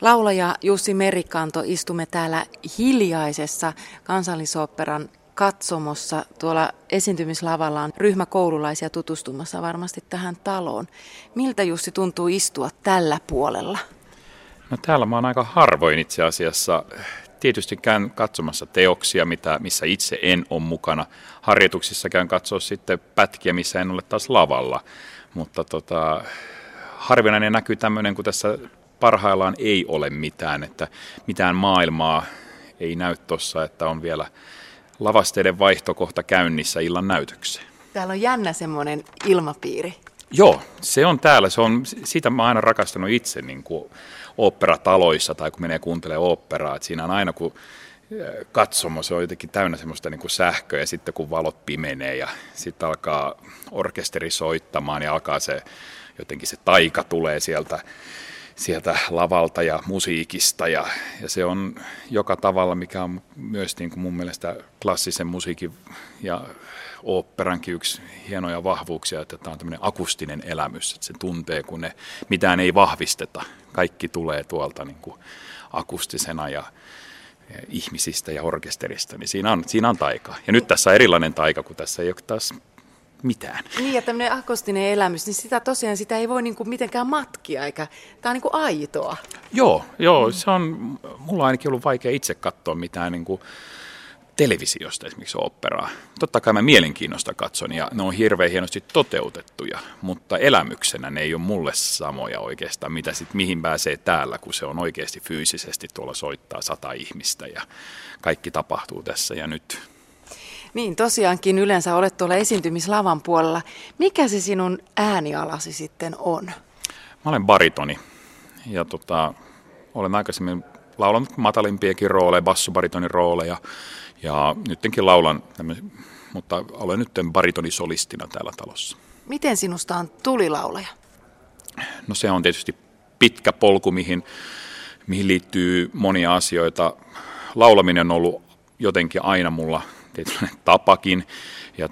Laulaja Jussi Merikanto, istumme täällä hiljaisessa Kansallisoopperan katsomossa. Tuolla esiintymislavalla on ryhmä koululaisia tutustumassa varmasti tähän taloon. Miltä Jussi tuntuu istua tällä puolella? No täällä mä oon aika harvoin itse asiassa. Tietysti käyn katsomassa teoksia, missä itse en ole mukana. Harjoituksissa käyn katsoa sitten pätkiä, missä en ole taas lavalla. Mutta harvinainen näkyy tämmöinen, kun tässä parhaillaan ei ole mitään, että mitään maailmaa ei näy tuossa, että on vielä lavasteiden vaihtokohta käynnissä illan näytökseen. Täällä on jännä semmoinen ilmapiiri. Joo, se on täällä. Sitä mä oon aina rakastanut itse niin kuin oopperataloissa tai kun menee kuuntelemaan oopperaa. Että siinä on aina kun katsomo, se on jotenkin täynnä semmoista niin kuin sähköä ja sitten kun valot pimenee ja sitten alkaa orkesteri soittamaan ja alkaa jotenkin se taika tulee sieltä lavalta ja musiikista ja se on joka tavalla, mikä on myös niin kuin mun mielestä klassisen musiikin ja oopperankin yksi hienoja vahvuuksia, että tämä on tämmöinen akustinen elämys, että se tuntee, kun mitään ei vahvisteta. Kaikki tulee tuolta niin kuin akustisena ja ihmisistä ja orkesterista, niin siinä on taika. Ja nyt tässä on erilainen taika, kun tässä ei ole taas mitään. Niin, ja tämmöinen akustinen elämys, niin sitä ei voi niinku mitenkään matkia, eikä tämä on niinku aitoa. Joo, mulla on ainakin ollut vaikea itse katsoa mitään niinku televisiosta esimerkiksi oopperaa. Totta kai mä mielenkiinnosta katson ja ne on hirveän hienosti toteutettuja, mutta elämyksenä ne ei ole mulle samoja oikeastaan, mihin pääsee täällä, kun se on oikeasti fyysisesti tuolla soittaa 100 ihmistä ja kaikki tapahtuu tässä ja nyt. Niin, tosiaankin yleensä olet tuolla esiintymislavan puolella. Mikä se sinun äänialasi sitten on? Mä olen baritoni ja olen aikaisemmin laulanut matalimpiakin rooleja, bassobaritonin rooleja ja nytkin laulan, mutta olen nyt baritonisolistina täällä talossa. Miten sinusta on tulilaulaja? No se on tietysti pitkä polku, mihin liittyy monia asioita. Laulaminen on ollut jotenkin aina mulla tietynlainen tapakin ja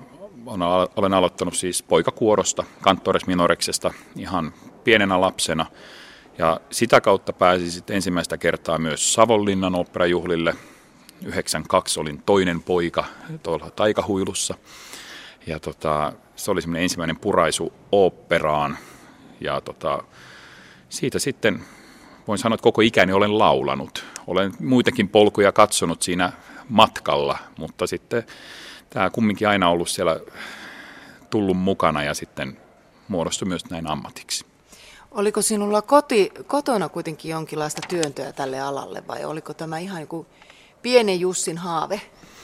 olen aloittanut siis poikakuorosta, Cantores Minoreksesta ihan pienenä lapsena ja sitä kautta pääsin sitten ensimmäistä kertaa myös Savonlinnan oopperajuhlille. 92 olin toinen poika tuolla Taikahuilussa ja se oli semmoinen ensimmäinen puraisu oopperaan ja siitä sitten voin sanoa, että koko ikäni olen laulanut. Olen muitakin polkuja katsonut siinä matkalla, mutta sitten tämä kumminkin aina ollut siellä tullut mukana ja sitten muodostui myös näin ammatiksi. Oliko sinulla kotona kuitenkin jonkinlaista työntöä tälle alalle vai oliko tämä ihan joku pienen Jussin haave?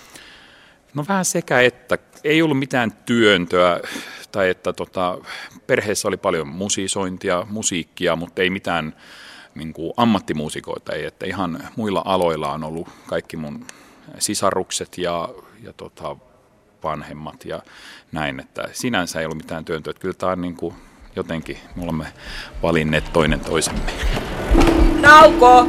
No vähän sekä, että ei ollut mitään työntöä tai että perheessä oli paljon musiikkia, mutta ei mitään niin kuin ammattimuusikoita, ei, että ihan muilla aloilla on ollut kaikki mun sisarukset ja vanhemmat ja näin, että sinänsä ei ollut mitään työntöä, että kyllä tämä on niin kuin jotenkin, me olemme valinneet toinen toisemme. Nauko!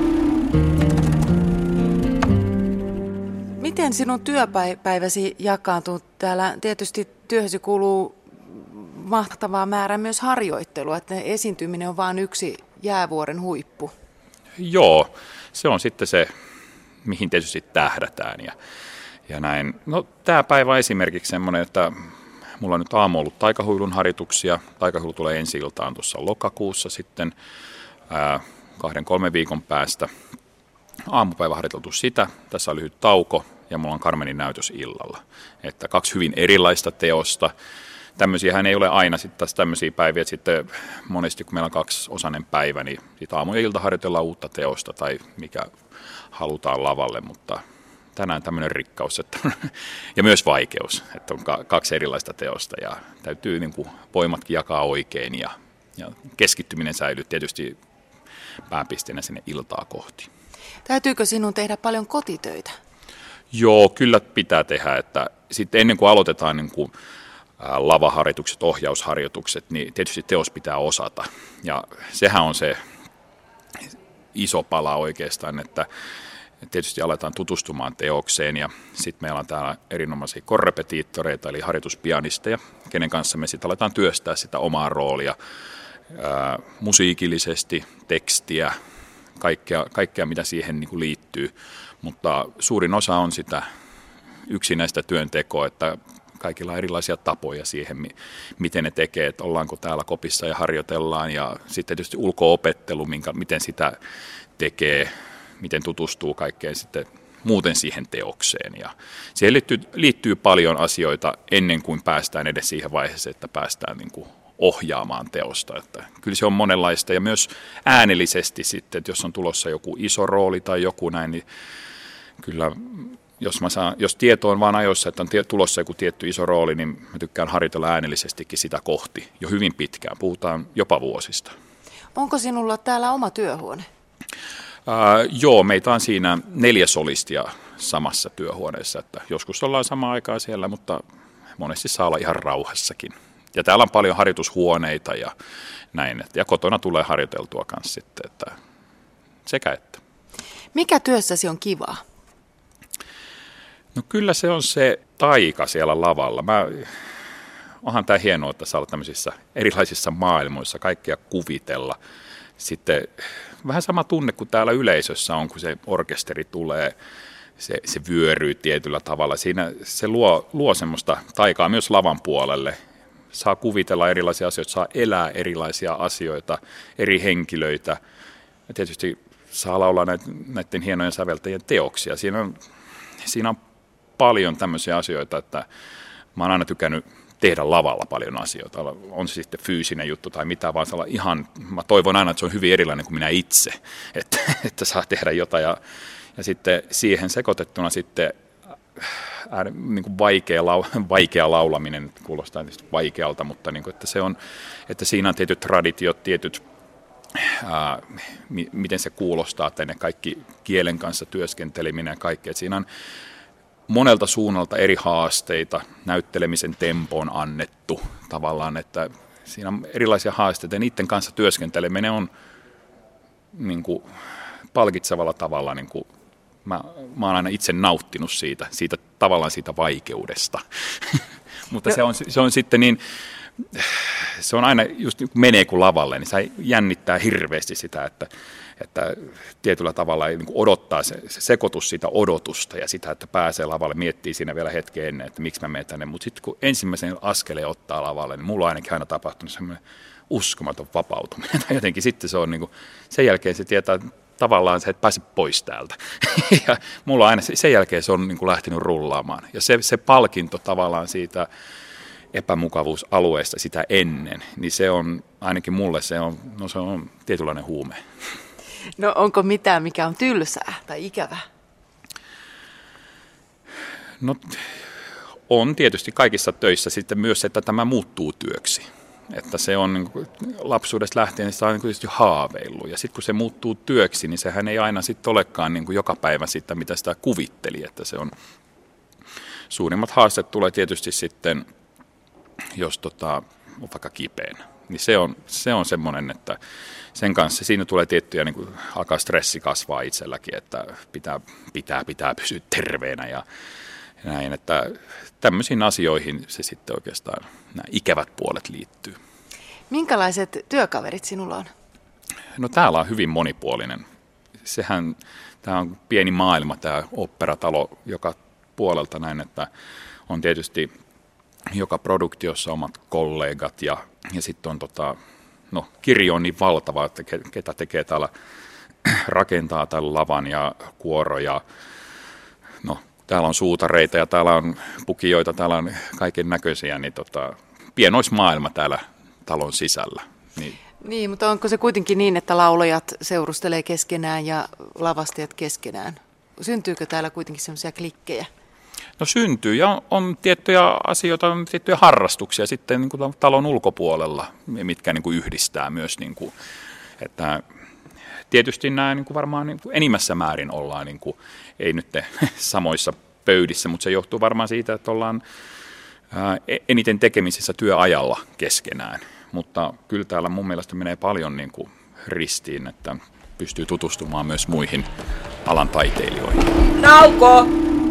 Miten sinun työpäiväsi jakaantuu täällä? Tietysti työhösi kuuluu mahtavaa määrä myös harjoittelua, että esiintyminen on vain yksi jäävuoren huippu. Joo, se on sitten se, mihin tietysti tähdätään ja näin. No tämä päivä on esimerkiksi semmoinen, että mulla on nyt aamu ollut Taikahuilun harjoituksia. Taikahuilu tulee ensi iltaan tuossa lokakuussa sitten 2-3 viikon päästä. Aamupäivä harjoiteltu sitä, tässä on lyhyt tauko ja mulla on Carmenin näytös illalla. Että 2 hyvin erilaista teosta. Tämmöisiähän ei ole aina sitten taas tämmöisiä päiviä, että sitten monesti kun meillä on 2-osainen päivä, niin sitten aamu ja ilta harjoitellaan uutta teosta tai mikä halutaan lavalle, mutta tänään tämmöinen rikkaus ja myös vaikeus, että on 2 erilaista teosta ja täytyy niin kuin voimatkin jakaa oikein ja keskittyminen säilyy tietysti pääpisteenä sinne iltaa kohti. Täytyykö sinun tehdä paljon kotitöitä? Joo, kyllä pitää tehdä, että sitten ennen kuin aloitetaan niin kuin lavaharjoitukset, ohjausharjoitukset, niin tietysti teos pitää osata ja sehän on se iso pala oikeastaan, että tietysti aletaan tutustumaan teokseen ja sitten meillä on täällä erinomaisia korrepetiittoreita eli harjoituspianisteja, kenen kanssa me sitten aletaan työstää sitä omaa roolia musiikillisesti, tekstiä, kaikkea mitä siihen niin kuin liittyy, mutta suurin osa on sitä yksinäistä työntekoa, että kaikilla on erilaisia tapoja siihen, miten ne tekee, että ollaanko täällä kopissa ja harjoitellaan ja sitten tietysti ulko-opettelu, miten sitä tekee, miten tutustuu kaikkeen sitten muuten siihen teokseen. Ja siihen liittyy paljon asioita ennen kuin päästään edes siihen vaiheeseen, että päästään niin kuin ohjaamaan teosta. Että kyllä se on monenlaista ja myös äänellisesti sitten, että jos on tulossa joku iso rooli tai joku näin, niin kyllä jos tieto on vaan ajoissa, että on tulossa joku tietty iso rooli, niin mä tykkään harjoitella äänellisestikin sitä kohti jo hyvin pitkään. Puhutaan jopa vuosista. Onko sinulla täällä oma työhuone? Joo, meitä on siinä 4 solistia samassa työhuoneessa. Että joskus ollaan samaan aikaan siellä, mutta monesti saa olla ihan rauhassakin. Ja täällä on paljon harjoitushuoneita ja näin. Ja kotona tulee harjoiteltua kanssa sitten, että sekä että. Mikä työssäsi on kivaa? No kyllä se on se taika siellä lavalla. Onhan tämä hienoa, että saa olla tämmöisissä erilaisissa maailmoissa, kaikkea kuvitella. Sitten vähän sama tunne kuin täällä yleisössä on, kun se orkesteri tulee, se vyöryy tietyllä tavalla. Siinä se luo semmoista taikaa myös lavan puolelle. Saa kuvitella erilaisia asioita, saa elää erilaisia asioita, eri henkilöitä. Ja tietysti saa laulaa näiden hienojen säveltäjien teoksia. Siinä on paljon tämmöisiä asioita, että mä oon aina tykännyt tehdä lavalla paljon asioita. On se sitten fyysinen juttu tai mitä, vaan mä toivon aina, että se on hyvin erilainen kuin minä itse, että saa tehdä jotain. Ja sitten siihen sekoitettuna sitten niin kuin vaikea laulaminen, kuulostaa tietysti vaikealta, mutta niin kuin, että siinä on tietyt traditiot, miten se kuulostaa, että ne kaikki kielen kanssa työskenteleminen ja kaikki. Että siinä on monelta suunnalta eri haasteita, näyttelemisen tempo on annettu tavallaan, että siinä on erilaisia haasteita ja niiden kanssa työskenteleminen on niin kuin palkitsevalla tavalla, niin kuin mä oon aina itse nauttinut siitä tavallaan siitä vaikeudesta, mutta se on sitten niin, se on aina just kun menee kun lavalle, niin se jännittää hirveästi sitä, että tietyllä tavalla niin kuin odottaa se sekoitus siitä odotusta ja sitä, että pääsee lavalle, miettii siinä vielä hetken ennen, että miksi mä menen tänne. Mutta sitten kun ensimmäisen askeleen ottaa lavalle, niin mulla on ainakin aina tapahtunut semmoinen uskomaton vapautuminen. Tai jotenkin sitten se on niin kuin, sen jälkeen se tietää tavallaan se, että pääse pois täältä. Ja mulla aina sen jälkeen se on niin kuin lähtenyt rullaamaan. Ja se palkinto tavallaan siitä epämukavuusalueesta sitä ennen, niin se on ainakin mulle se on tietynlainen huume. No onko mitään, mikä on tylsää tai ikävää? No on tietysti kaikissa töissä sitten myös, että tämä muuttuu työksi. Että se on niin kuin, lapsuudesta lähtien, niin sitä on niin kuin tietysti haaveillut. Ja sitten kun se muuttuu työksi, niin sehän ei aina sitten olekaan niin kuin joka päivä sitä, mitä sitä kuvitteli. Että se on, suurimmat haasteet tulee tietysti sitten, jos on vaikka kipeänä. Niin se on semmoinen, että sen kanssa siinä tulee tiettyjä, niin kuin alkaa stressi kasvaa itselläkin, että pitää pysyä terveenä ja näin, että tämmöisiin asioihin se sitten oikeastaan nämä ikävät puolet liittyy. Minkälaiset työkaverit sinulla on? No täällä on hyvin monipuolinen. Tämä on pieni maailma, tämä oopperatalo joka puolelta näin, että on tietysti joka produktiossa omat kollegat ja sitten on kirjo on niin valtava, että ketä tekee täällä, rakentaa täällä lavan ja kuoroja. No, täällä on suutareita ja täällä on pukijoita, täällä on kaiken näköisiä, niin pienoismaailma täällä talon sisällä. Niin, mutta onko se kuitenkin niin, että laulajat seurustelee keskenään ja lavastajat keskenään? Syntyykö täällä kuitenkin sellaisia klikkejä? No syntyy ja on tiettyjä asioita, on tiettyjä harrastuksia sitten niin kuin talon ulkopuolella, mitkä niin kuin yhdistää myös, niin kuin, että tietysti nämä niin kuin varmaan niin kuin enimmässä määrin ollaan, niin kuin, ei nyt samoissa pöydissä, mutta se johtuu varmaan siitä, että ollaan eniten tekemisissä työajalla keskenään, mutta kyllä täällä mun mielestä menee paljon niin kuin ristiin, että pystyy tutustumaan myös muihin alan taiteilijoihin. Nauko!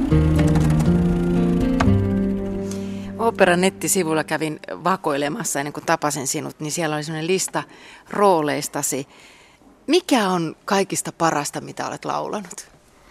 Oopperan nettisivulla kävin vakoilemassa ennen kuin tapasin sinut, niin siellä oli sellainen lista rooleistasi. Mikä on kaikista parasta, mitä olet laulanut?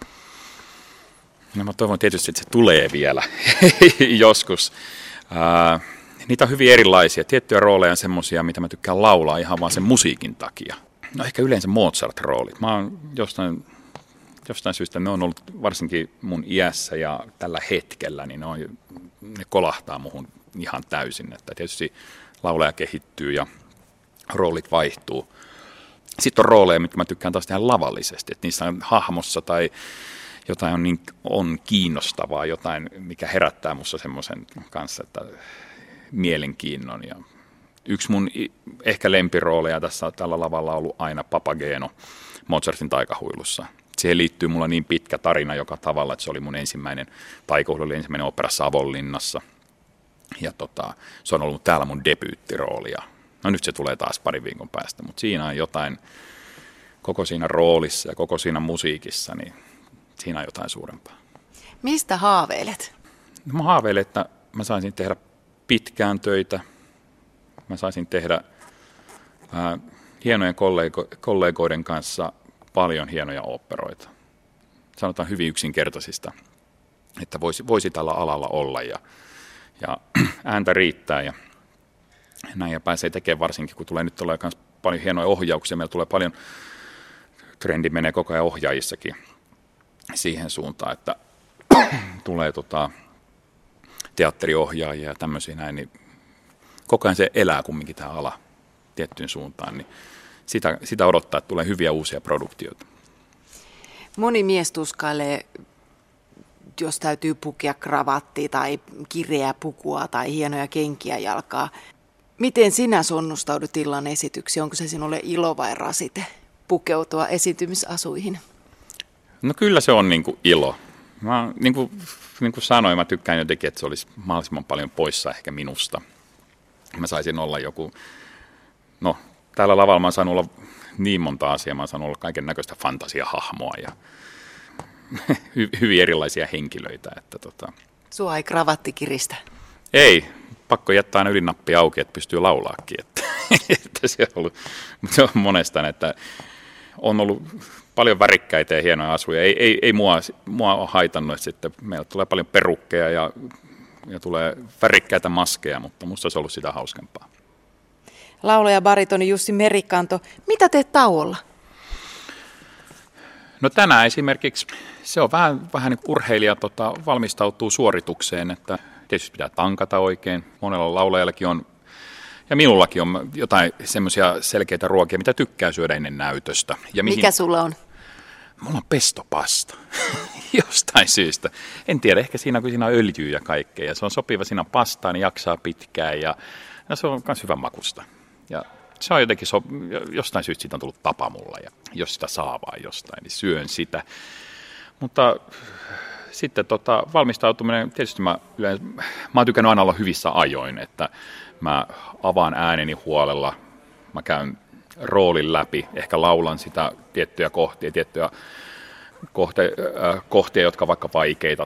No mä toivon tietysti, että se tulee vielä joskus. Niitä on hyvin erilaisia. Tiettyjä rooleja on semmoisia, mitä mä tykkään laulaa ihan vaan sen musiikin takia. No ehkä yleensä Mozart-roolit. Mä oon jostain syystä, ne on ollut varsinkin mun iässä ja tällä hetkellä, niin ne kolahtaa muhun ihan täysin. Että tietysti laulaja kehittyy ja roolit vaihtuu. Sitten on rooleja, mitkä mä tykkään taas tehdä lavallisesti. Että niissä on hahmossa tai jotain on kiinnostavaa, jotain, mikä herättää musta semmoisen kanssa, että mielenkiinnon. Ja yksi mun ehkä lempirooleja tällä lavalla on ollut aina Papageno Mozartin taikahuilussa. Siihen liittyy mulla niin pitkä tarina joka tavalla, että se oli mun ensimmäinen taikahuilu, oli ensimmäinen opera Savonlinnassa. Ja se on ollut täällä mun debyyttirooli. No nyt se tulee taas parin viikon päästä, mutta siinä on jotain, koko siinä roolissa ja koko siinä musiikissa, niin siinä on jotain suurempaa. Mistä haaveilet? No, mä haaveilen, että mä saisin tehdä pitkään töitä. Mä saisin tehdä hienojen kollegoiden kanssa paljon hienoja oopperoita. Sanotaan hyvin yksinkertaisista, että voisi tällä alalla olla ja ääntä riittää ja näin ja pääsee tekemään varsinkin, kun tulee myös paljon hienoja ohjauksia. Meillä tulee paljon, trendi menee koko ajan ohjaajissakin siihen suuntaan, että tulee teatteriohjaajia ja tämmöisiä näin, niin koko ajan se elää kumminkin tämä ala tiettyyn suuntaan, niin sitä odottaa, että tulee hyviä uusia produktioita. Moni mies tuskailee, jos täytyy pukea kravattia tai kireää pukua tai hienoja kenkiä jalkaa. Miten sinä sonnustaudut illan esityksiin? Onko se sinulle ilo vai rasite pukeutua esiintymisasuihin? No kyllä se on ilo. Mä, niin kuin sanoin, mä tykkään jotenkin, että se olisi mahdollisimman paljon poissa ehkä minusta. Mä saisin olla täällä lavalla mä oon saanut olla niin monta asiaa, mä oon saanut olla kaiken näköistä fantasiahahmoa ja hyvin erilaisia henkilöitä. Sua ei kravatti kiristä? Ei, pakko jättää aina ydinappi auki, että pystyy laulaakin. Että se on monesta, että on ollut paljon värikkäitä ja hienoja asuja. Ei mua ole haitannut, että sitten meillä tulee paljon perukkeja ja tulee värikkäitä maskeja, mutta musta se on ollut sitä hauskempaa. Laulaja baritoni Jussi Merikanto, mitä teet tauolla? No tänään esimerkiksi se on vähän niin kuin urheilija valmistautuu suoritukseen, että tietysti pitää tankata oikein. Monella laulajallakin on, ja minullakin on jotain semmoisia selkeitä ruokia, mitä tykkää syödä ennen näytöstä. Ja mikä sulla on? Mulla on pestopasta, jostain syystä. En tiedä, ehkä kun siinä on öljyä ja kaikkea, ja se on sopiva siinä pastaan, niin jaksaa pitkään, ja se on myös hyvän makusta. Ja se on jotenkin, jostain syystä siitä on tullut tapa mulla, ja jos sitä saa vaan jostain, niin syön sitä. Mutta sitten valmistautuminen, tietysti mä oon tykännyt aina olla hyvissä ajoin, että mä avaan ääneni huolella, mä käyn roolin läpi, ehkä laulan sitä tiettyjä kohtia, jotka ovat vaikka vaikeita.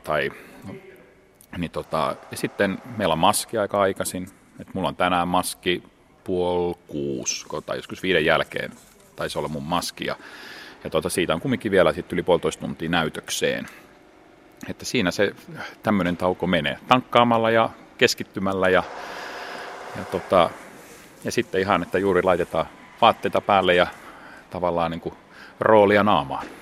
Ja sitten meillä on maski aika aikaisin, että mulla on tänään maski 5:30 tai joskus 5 jälkeen taisi olla mun maski. Ja siitä on kumminkin vielä sitten yli 1,5 tuntia näytökseen. Että siinä se tämmöinen tauko menee tankkaamalla ja keskittymällä ja sitten ihan, että juuri laitetaan vaatteita päälle ja tavallaan niin kuin roolia naamaan.